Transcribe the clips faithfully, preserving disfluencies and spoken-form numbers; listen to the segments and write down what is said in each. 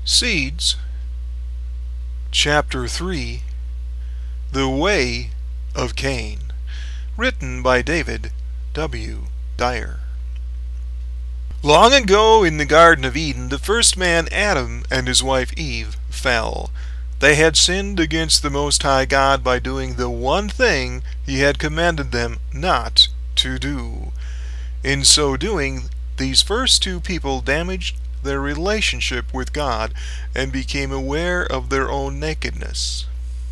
Seeds, Chapter three, The Way of Cain, written by David W. Dyer. Long ago in the Garden of Eden, the first man, Adam, and his wife Eve, fell. They had sinned against the Most High God by doing the one thing He had commanded them not to do. In so doing, these first two people damaged their relationship with God and became aware of their own nakedness.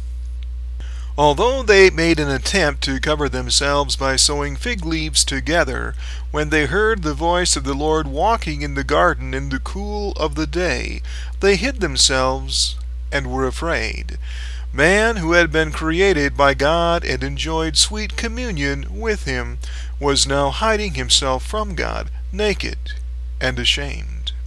Although they made an attempt to cover themselves by sewing fig leaves together, when they heard the voice of the Lord walking in the garden in the cool of the day, they hid themselves and were afraid. Man, who had been created by God and enjoyed sweet communion with Him, was now hiding himself from God, naked and ashamed.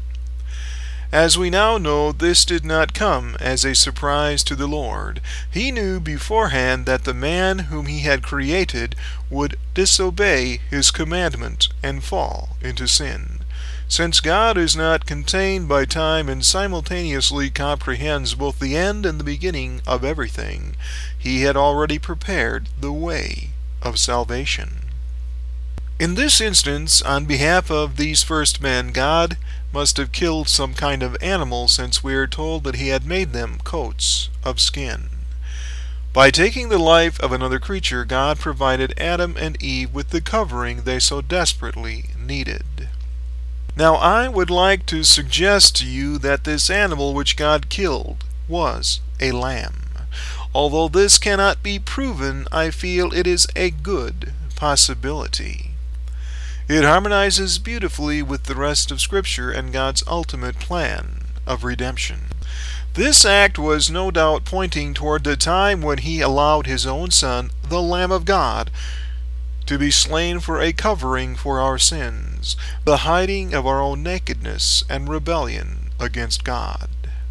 As we now know, this did not come as a surprise to the Lord. He knew beforehand that the man whom He had created would disobey His commandment and fall into sin. Since God is not contained by time and simultaneously comprehends both the end and the beginning of everything, He had already prepared the way of salvation. In this instance, on behalf of these first men, God must have killed some kind of animal, since we are told that He had made them coats of skin. By taking the life of another creature, God provided Adam and Eve with the covering they so desperately needed. Now I would like to suggest to you that this animal which God killed was a lamb. Although this cannot be proven, I feel it is a good possibility. It harmonizes beautifully with the rest of Scripture and God's ultimate plan of redemption. This act was no doubt pointing toward the time when He allowed His own Son, the Lamb of God, to be slain for a covering for our sins, the hiding of our own nakedness and rebellion against God.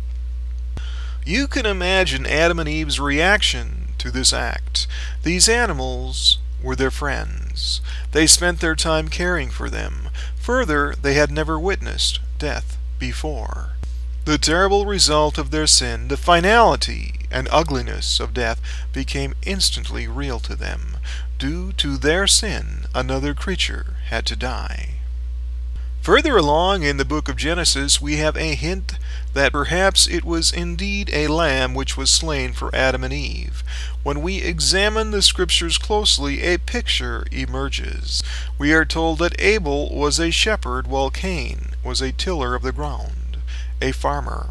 You can imagine Adam and Eve's reaction to this act. These animals were their friends. They spent their time caring for them. Further, they had never witnessed death before. The terrible result of their sin, the finality and ugliness of death, became instantly real to them. Due to their sin, another creature had to die. Further along in the book of Genesis, we have a hint that perhaps it was indeed a lamb which was slain for Adam and Eve. When we examine the Scriptures closely, a picture emerges. We are told that Abel was a shepherd, while Cain was a tiller of the ground, a farmer.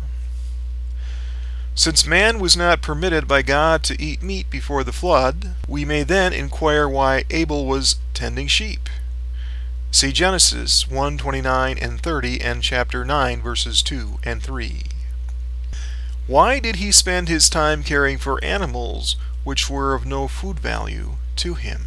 Since man was not permitted by God to eat meat before the flood, we may then inquire why Abel was tending sheep. See Genesis one twenty-nine and thirty and chapter nine verses two and three. Why did he spend his time caring for animals which were of no food value to him?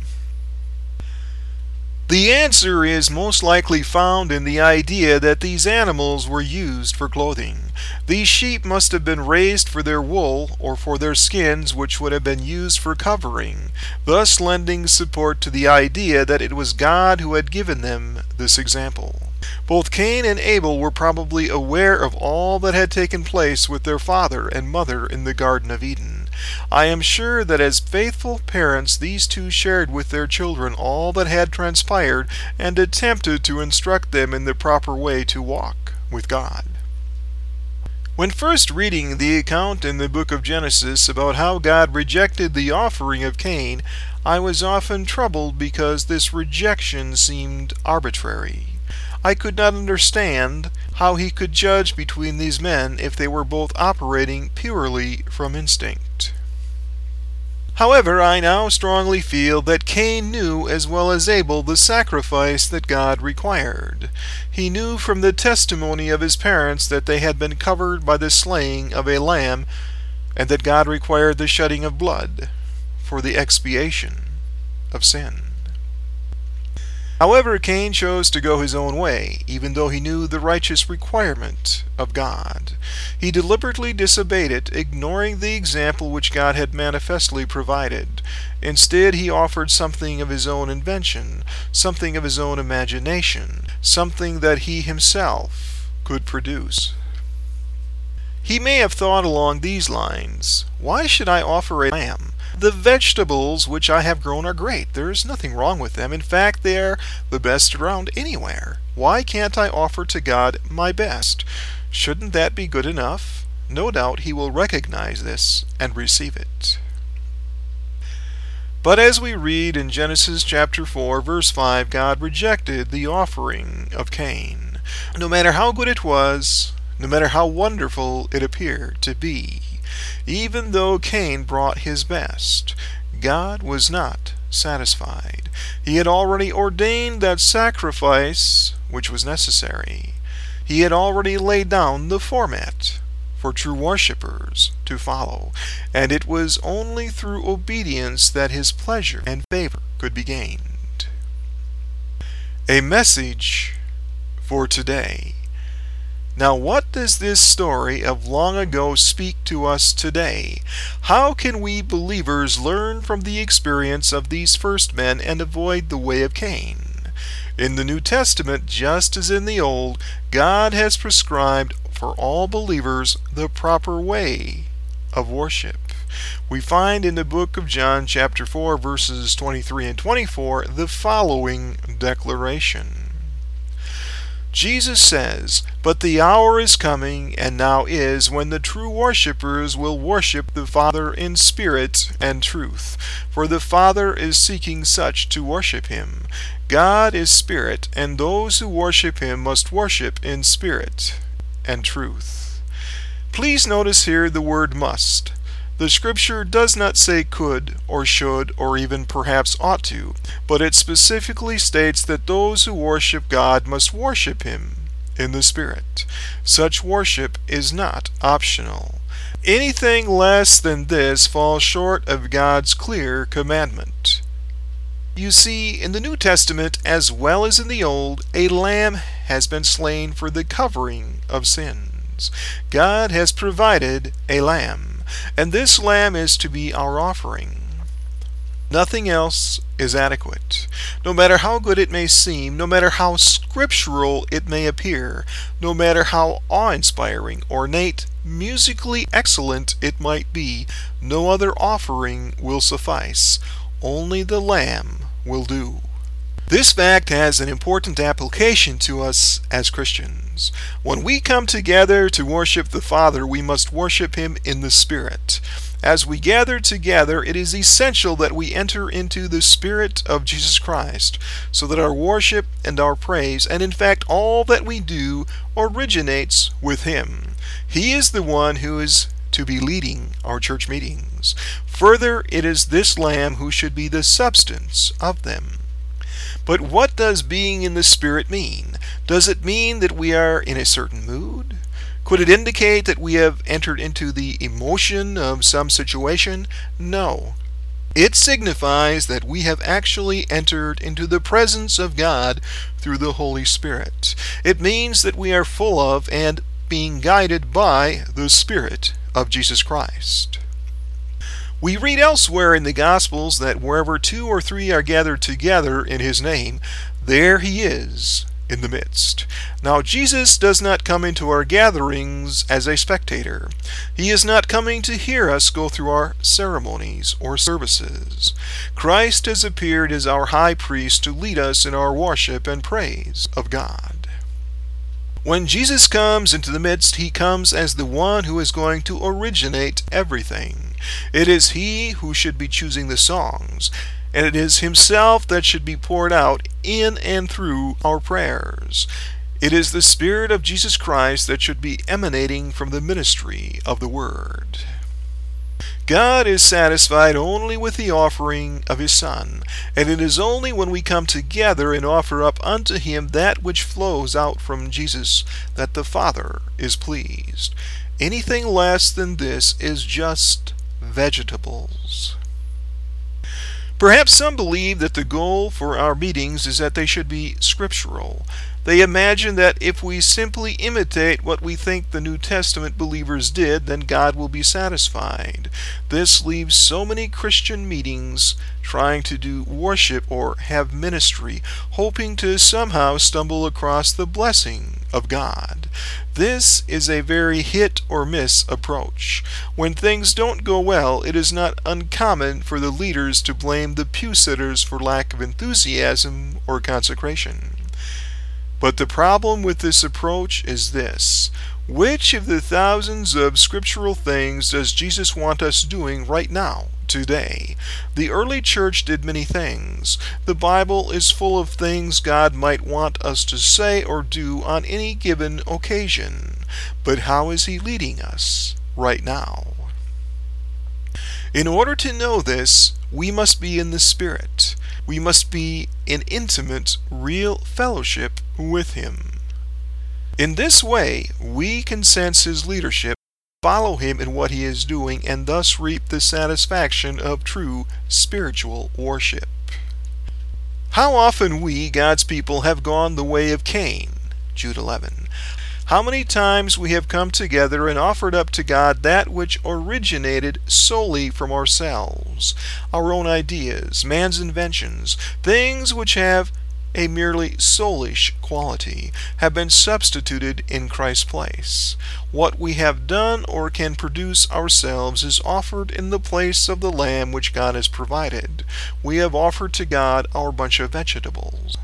The answer is most likely found in the idea that these animals were used for clothing. These sheep must have been raised for their wool or for their skins, which would have been used for covering, thus lending support to the idea that it was God who had given them this example. Both Cain and Abel were probably aware of all that had taken place with their father and mother in the Garden of Eden. I am sure that as faithful parents, these two shared with their children all that had transpired and attempted to instruct them in the proper way to walk with God. When first reading the account in the book of Genesis about how God rejected the offering of Cain, I was often troubled because this rejection seemed arbitrary. I could not understand how He could judge between these men if they were both operating purely from instinct. However, I now strongly feel that Cain knew as well as Abel the sacrifice that God required. He knew from the testimony of his parents that they had been covered by the slaying of a lamb, and that God required the shedding of blood for the expiation of sin. However, Cain chose to go his own way, even though he knew the righteous requirement of God. He deliberately disobeyed it, ignoring the example which God had manifestly provided. Instead, he offered something of his own invention, something of his own imagination, something that he himself could produce. He may have thought along these lines: why should I offer a lamb? The vegetables which I have grown are great. There is nothing wrong with them. In fact, they are the best around anywhere. Why can't I offer to God my best? Shouldn't that be good enough? No doubt he will recognize this and receive it. But as we read in Genesis chapter four, verse five, God rejected the offering of Cain. No matter how good it was, no matter how wonderful it appeared to be, even though Cain brought his best, God was not satisfied. He had already ordained that sacrifice which was necessary. He had already laid down the format for true worshippers to follow, and it was only through obedience that his pleasure and favor could be gained. A message for today. Now, what does this story of long ago speak to us today? How can we believers learn from the experience of these first men and avoid the way of Cain? In the New Testament, just as in the Old, God has prescribed for all believers the proper way of worship. We find in the book of John chapter four, verses twenty-three and twenty-four, the following declaration. Jesus says, "But the hour is coming, and now is, when the true worshippers will worship the Father in spirit and truth. For the Father is seeking such to worship him. God is spirit, and those who worship him must worship in spirit and truth." Please notice here the word must. The scripture does not say could or should or even perhaps ought to, but it specifically states that those who worship God must worship him in the Spirit. Such worship is not optional. Anything less than this falls short of God's clear commandment. You see, in the New Testament as well as in the Old, a lamb has been slain for the covering of sins. God has provided a lamb, and this lamb is to be our offering. Nothing else is adequate. No matter how good it may seem, no matter how scriptural it may appear, no matter how awe-inspiring, ornate, musically excellent it might be, no other offering will suffice. Only the lamb will do. This fact has an important application to us as Christians. When we come together to worship the Father, we must worship him in the Spirit. As we gather together, it is essential that we enter into the Spirit of Jesus Christ, so that our worship and our praise, and in fact all that we do, originates with him. He is the one who is to be leading our church meetings. Further, it is this Lamb who should be the substance of them. But what does being in the Spirit mean? Does it mean that we are in a certain mood? Could it indicate that we have entered into the emotion of some situation? No. It signifies that we have actually entered into the presence of God through the Holy Spirit. It means that we are full of and being guided by the Spirit of Jesus Christ. We read elsewhere in the Gospels that wherever two or three are gathered together in his name, there he is in the midst. Now, Jesus does not come into our gatherings as a spectator. He is not coming to hear us go through our ceremonies or services. Christ has appeared as our high priest to lead us in our worship and praise of God. When Jesus comes into the midst, he comes as the one who is going to originate everything. It is he who should be choosing the songs, and it is himself that should be poured out in and through our prayers. It is the Spirit of Jesus Christ that should be emanating from the ministry of the Word. God is satisfied only with the offering of his Son, and it is only when we come together and offer up unto him that which flows out from Jesus that the Father is pleased. Anything less than this is just vegetables. Perhaps some believe that the goal for our meetings is that they should be scriptural. They imagine that if we simply imitate what we think the New Testament believers did, then God will be satisfied. This leaves so many Christian meetings trying to do worship or have ministry, hoping to somehow stumble across the blessing of God. This is a very hit or miss approach. When things don't go well, it is not uncommon for the leaders to blame the pew sitters for lack of enthusiasm or consecration. But the problem with this approach is this: which of the thousands of scriptural things does Jesus want us doing right now, today? The early church did many things. The Bible is full of things God might want us to say or do on any given occasion. But how is He leading us right now? In order to know this, we must be in the Spirit. We must be in intimate, real fellowship with Him. In this way, we can sense His leadership, follow Him in what He is doing, and thus reap the satisfaction of true spiritual worship. How often we, God's people, have gone the way of Cain, Jude eleven. How many times we have come together and offered up to God that which originated solely from ourselves, our own ideas, man's inventions, things which have a merely soulish quality, have been substituted in Christ's place. What we have done or can produce ourselves is offered in the place of the lamb which God has provided. We have offered to God our bunch of vegetables.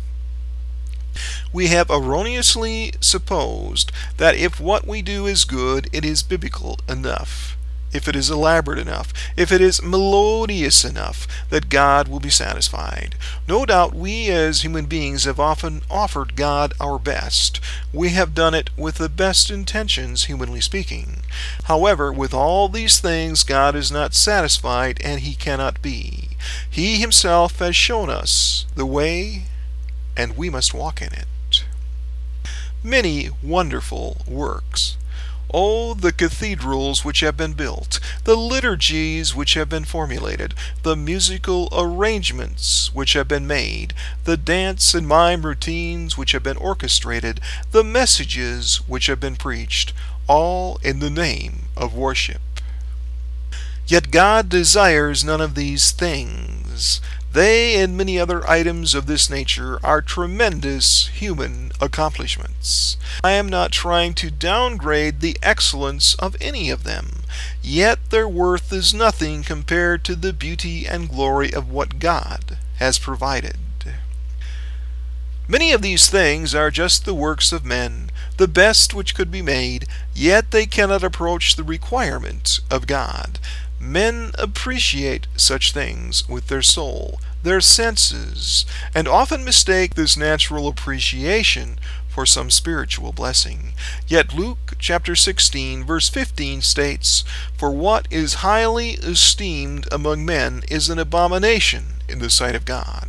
We have erroneously supposed that if what we do is good, it is biblical enough, if it is elaborate enough, if it is melodious enough, that God will be satisfied. No doubt we as human beings have often offered God our best. We have done it with the best intentions, humanly speaking. However, with all these things, God is not satisfied, and He cannot be. He Himself has shown us the way, and we must walk in it. Many wonderful works. Oh, the cathedrals which have been built, the liturgies which have been formulated, the musical arrangements which have been made, the dance and mime routines which have been orchestrated, the messages which have been preached, all in the name of worship. Yet God desires none of these things. They and many other items of this nature are tremendous human accomplishments. I am not trying to downgrade the excellence of any of them, yet their worth is nothing compared to the beauty and glory of what God has provided. Many of these things are just the works of men, the best which could be made, yet they cannot approach the requirement of God. Men appreciate such things with their soul, their senses, and often mistake this natural appreciation for some spiritual blessing. Yet Luke chapter sixteen verse fifteen states, "For what is highly esteemed among men is an abomination in the sight of God."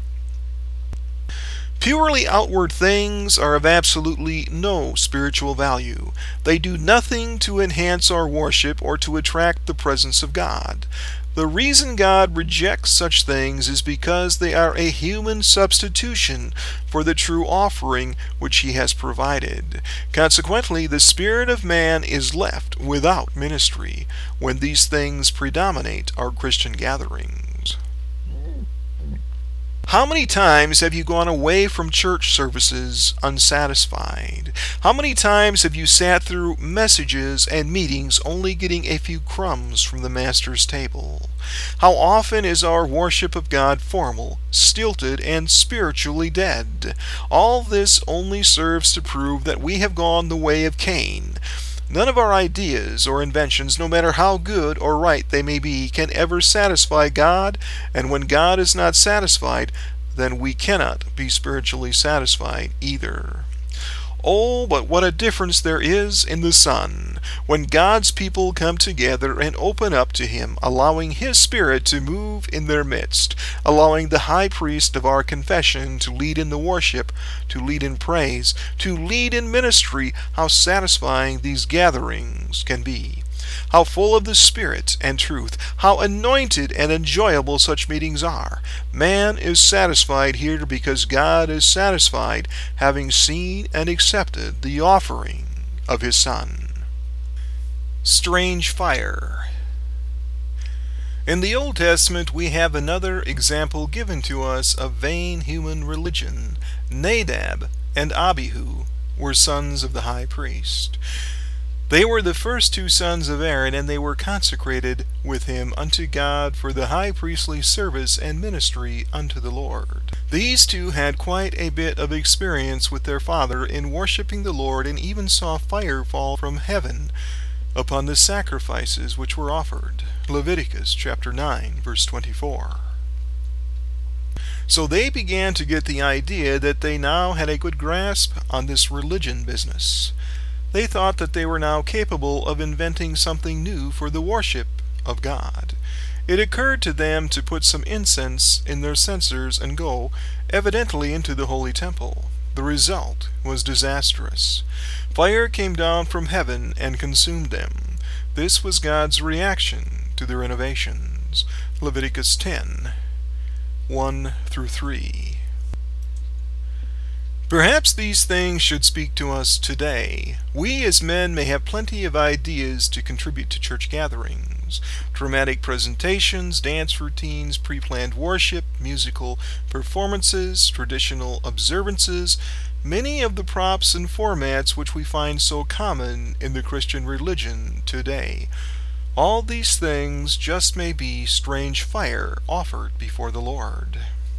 Purely outward things are of absolutely no spiritual value. They do nothing to enhance our worship or to attract the presence of God. The reason God rejects such things is because they are a human substitution for the true offering which He has provided. Consequently, the spirit of man is left without ministry when these things predominate our Christian gatherings. How many times have you gone away from church services unsatisfied? How many times have you sat through messages and meetings only getting a few crumbs from the Master's table? How often is our worship of God formal, stilted, and spiritually dead? All this only serves to prove that we have gone the way of Cain. None of our ideas or inventions, no matter how good or right they may be, can ever satisfy God, and when God is not satisfied, then we cannot be spiritually satisfied either. Oh, but what a difference there is in the Son when God's people come together and open up to Him, allowing His Spirit to move in their midst, allowing the high priest of our confession to lead in the worship, to lead in praise, to lead in ministry. How satisfying these gatherings can be. how full of the Spirit and truth, how anointed and enjoyable such meetings are. Man is satisfied here because God is satisfied, having seen and accepted the offering of his Son. Strange fire. In the Old Testament we have another example given to us of vain human religion. Nadab and Abihu were sons of the high priest. They were the first two sons of Aaron, and they were consecrated with him unto God for the high priestly service and ministry unto the Lord. These two had quite a bit of experience with their father in worshiping the Lord, and even saw fire fall from heaven upon the sacrifices which were offered. Leviticus chapter nine, verse twenty-four. So they began to get the idea that they now had a good grasp on this religion business. They thought that they were now capable of inventing something new for the worship of God. It occurred to them to put some incense in their censers and go, evidently, into the holy temple. The result was disastrous. Fire came down from heaven and consumed them. This was God's reaction to their innovations. Leviticus ten, one through three. Perhaps these things should speak to us today. We as men may have plenty of ideas to contribute to church gatherings. Dramatic presentations, dance routines, pre-planned worship, musical performances, traditional observances, many of the props and formats which we find so common in the Christian religion today. All these things just may be strange fire offered before the Lord.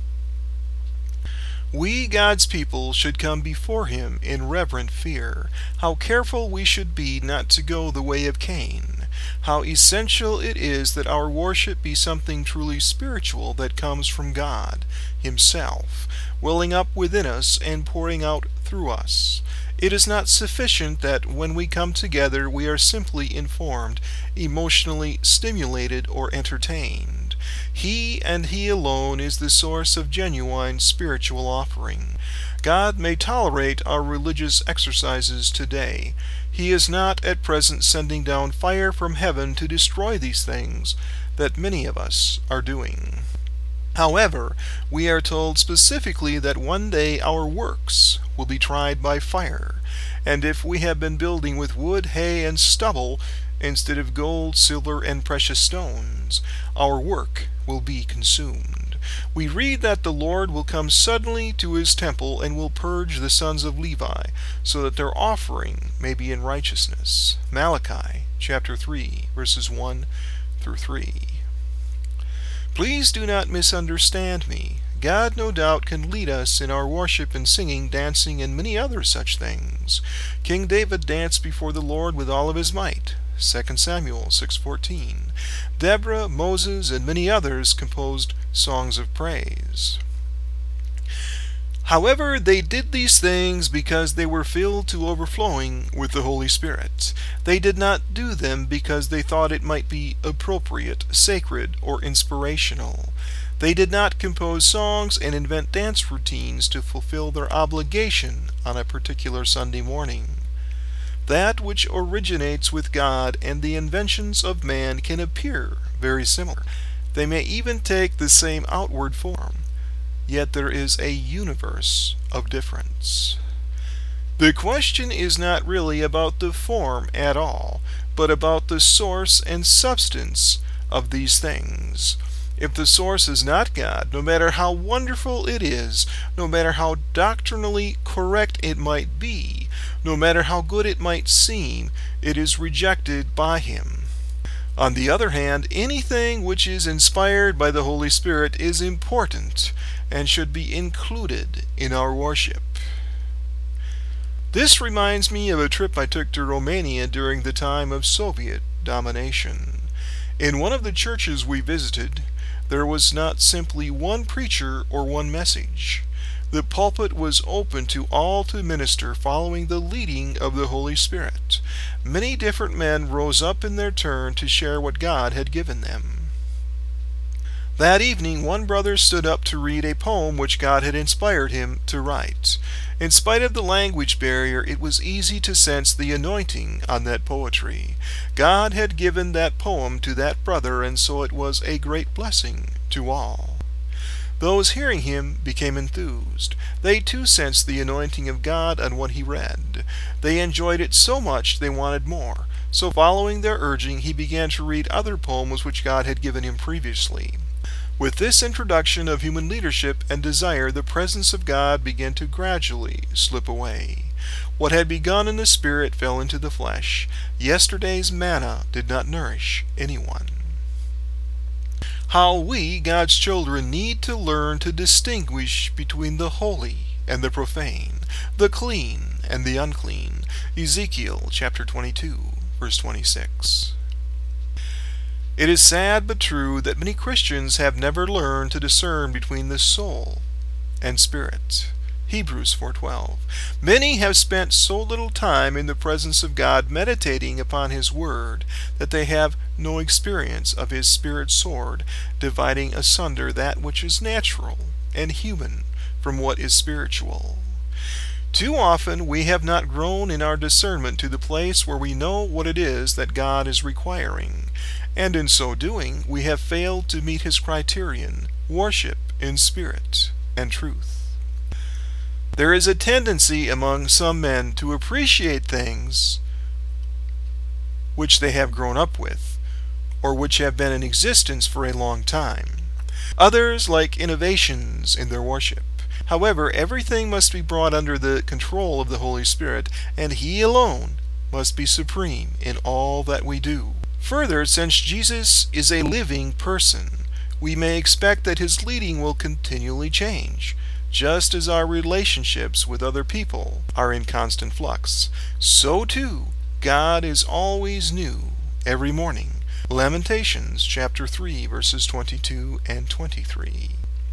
We, God's people, should come before him in reverent fear. How careful we should be not to go the way of Cain. How essential it is that our worship be something truly spiritual that comes from God himself, welling up within us and pouring out through us. It is not sufficient that when we come together we are simply informed, emotionally stimulated, or entertained. He and he alone is the source of genuine spiritual offering. God may tolerate our religious exercises today. He is not at present sending down fire from heaven to destroy these things that many of us are doing. However, we are told specifically that one day our works will be tried by fire, and if we have been building with wood, hay, and stubble, instead of gold, silver, and precious stones, our work will be consumed. We read that the Lord will come suddenly to his temple and will purge the sons of Levi, so that their offering may be in righteousness. Malachi chapter three, verses one through three. Please do not misunderstand me. God no doubt can lead us in our worship and singing, dancing, and many other such things. King David danced before the Lord with all of his might. Second Samuel six fourteen. Deborah, Moses, and many others composed songs of praise. However, they did these things because they were filled to overflowing with the Holy Spirit. They did not do them because they thought it might be appropriate, sacred, or inspirational. They did not compose songs and invent dance routines to fulfill their obligation on a particular Sunday morning. That which originates with God and the inventions of man can appear very similar. They may even take the same outward form. Yet there is a universe of difference. The question is not really about the form at all, but about the source and substance of these things. If the source is not God, no matter how wonderful it is, no matter how doctrinally correct it might be, no matter how good it might seem, it is rejected by him. On the other hand, anything which is inspired by the Holy Spirit is important and should be included in our worship. This reminds me of a trip I took to Romania during the time of Soviet domination. In one of the churches we visited, there was not simply one preacher or one message. The pulpit was open to all to minister following the leading of the Holy Spirit. Many different men rose up in their turn to share what God had given them. That evening, one brother stood up to read a poem which God had inspired him to write. In spite of the language barrier, it was easy to sense the anointing on that poetry. God had given that poem to that brother, and so it was a great blessing to all. Those hearing him became enthused. They too sensed the anointing of God on what he read. They enjoyed it so much they wanted more. So following their urging, he began to read other poems which God had given him previously. With this introduction of human leadership and desire, the presence of God began to gradually slip away. What had begun in the spirit fell into the flesh. Yesterday's manna did not nourish anyone. How we, God's children, need to learn to distinguish between the holy and the profane, the clean and the unclean. Ezekiel chapter twenty-two, verse twenty-six. It is sad but true that many Christians have never learned to discern between the soul and spirit. Hebrews four twelve. Many have spent so little time in the presence of God meditating upon His Word that they have no experience of His Spirit sword dividing asunder that which is natural and human from what is spiritual. Too often we have not grown in our discernment to the place where we know what it is that God is requiring, and in so doing we have failed to meet His criterion, worship in spirit and truth. There is a tendency among some men to appreciate things which they have grown up with, or which have been in existence for a long time. Others like innovations in their worship. However, everything must be brought under the control of the Holy Spirit, and He alone must be supreme in all that we do. Further, since Jesus is a living person, we may expect that His leading will continually change. Just as our relationships with other people are in constant flux, so too God is always new every morning. Lamentations chapter three, verses twenty-two and twenty-three.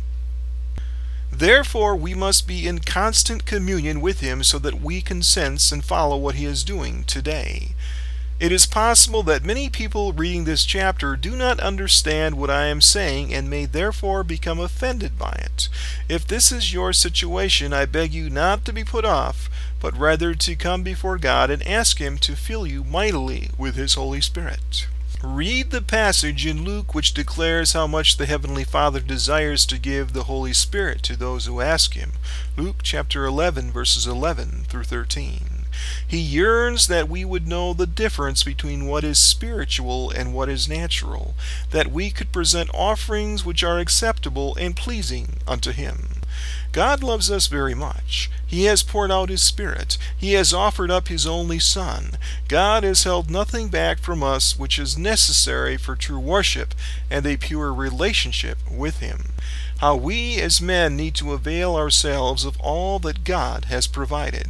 Therefore we must be in constant communion with Him so that we can sense and follow what He is doing today. It is possible that many people reading this chapter do not understand what I am saying and may therefore become offended by it. If this is your situation, I beg you not to be put off, but rather to come before God and ask Him to fill you mightily with His Holy Spirit. Read the passage in Luke which declares how much the Heavenly Father desires to give the Holy Spirit to those who ask Him. Luke chapter eleven, verses eleven through thirteen. He yearns that we would know the difference between what is spiritual and what is natural, that we could present offerings which are acceptable and pleasing unto Him. God loves us very much. He has poured out His Spirit. He has offered up His only Son. God has held nothing back from us which is necessary for true worship and a pure relationship with Him. How we as men need to avail ourselves of all that God has provided.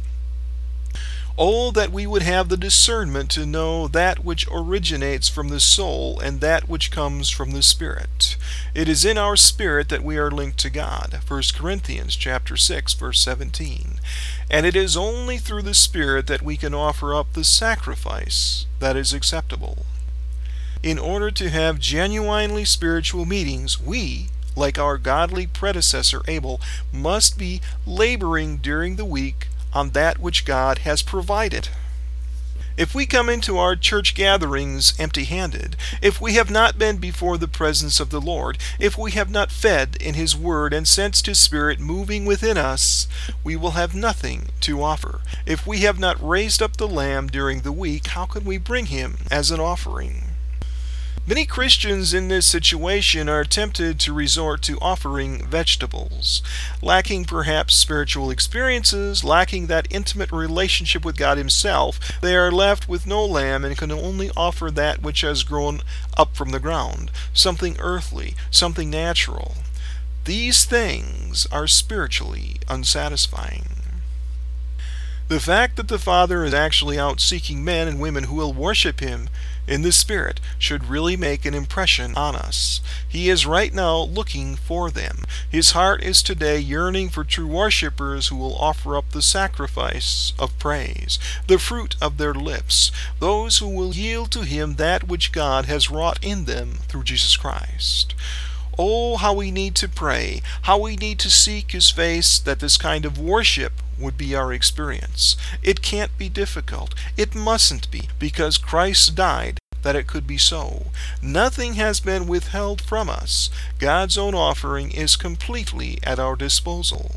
Oh, that we would have the discernment to know that which originates from the soul and that which comes from the Spirit. It is in our spirit that we are linked to God. First Corinthians chapter six, verse seventeen. And it is only through the Spirit that we can offer up the sacrifice that is acceptable. In order to have genuinely spiritual meetings, we, like our godly predecessor Abel, must be laboring during the week on that which God has provided. If we come into our church gatherings empty-handed, if we have not been before the presence of the Lord, if we have not fed in His Word and sensed His Spirit moving within us, we will have nothing to offer. If we have not raised up the lamb during the week, how can we bring Him as an offering? Many Christians in this situation are tempted to resort to offering vegetables. Lacking perhaps spiritual experiences, lacking that intimate relationship with God Himself, they are left with no lamb and can only offer that which has grown up from the ground, something earthly, something natural. These things are spiritually unsatisfying. The fact that the Father is actually out seeking men and women who will worship Him in the Spirit should really make an impression on us. He is right now looking for them. His heart is today yearning for true worshipers who will offer up the sacrifice of praise, the fruit of their lips, those who will yield to Him that which God has wrought in them through Jesus Christ. Oh, how we need to pray, how we need to seek His face, that this kind of worship would be our experience. It can't be difficult. It mustn't be, because Christ died that it could be so. Nothing has been withheld from us. God's own offering is completely at our disposal.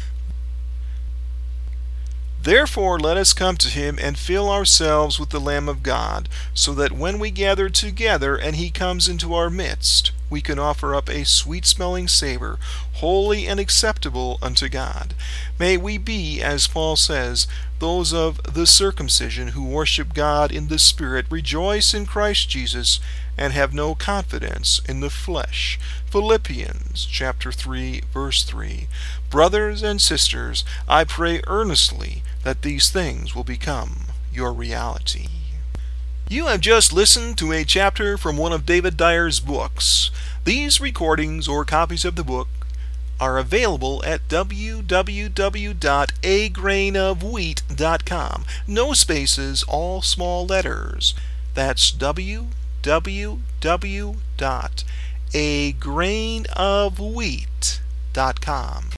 Therefore let us come to Him and fill ourselves with the Lamb of God, so that when we gather together and He comes into our midst, we can offer up a sweet-smelling savor, holy and acceptable unto God. May we be, as Paul says, those of the circumcision who worship God in the Spirit, rejoice in Christ Jesus, and have no confidence in the flesh. Philippians chapter three, verse three. Brothers and sisters, I pray earnestly that these things will become your reality. You have just listened to a chapter from one of David Dyer's books. These recordings or copies of the book are available at w w w dot a grain of wheat dot com. No spaces, all small letters. That's w w w dot a grain of wheat dot com.